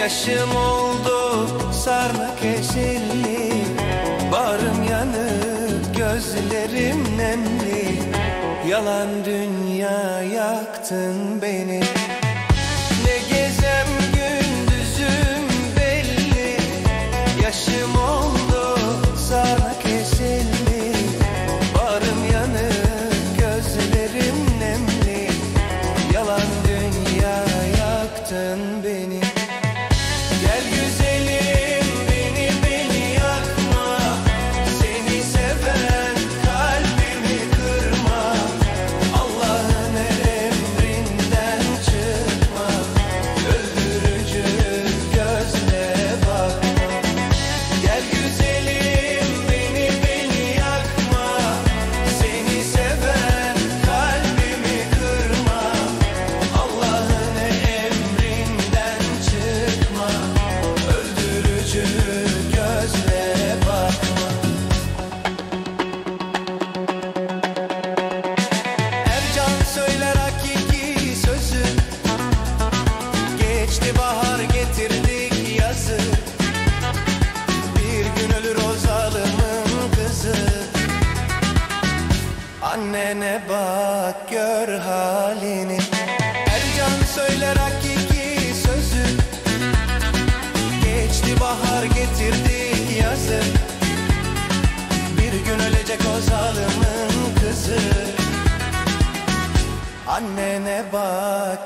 Yaşım oldu sarmak eşelli, bağrım yanık, gözlerim nemli. Yalan dünya yaktın beni. Ne gecem gündüzüm belli. Yaşım oldu sarmak eşelli, bağrım yanık, gözlerim nemli. Yalan dünya yaktın beni. Gel güzelim beni yakma, seni seven kalbimi kırma. Allah'ın emrinden çıkma, öldürücü gözle bakma. Gel güzelim beni yakma, seni seven kalbimi kırma. Allah'ın emrinden çıkma, öldürücü gözle bakma. Ercan söyler hakiki sözü, geçti bahar getirdik yazı. Bir gün ölür o zalimin kızı. Annene bak gör halini. Ercan söyler hakiki sözü, geçti bahar getirdik yazı. Bir gün ölecek o zalimin kızı. Annene bak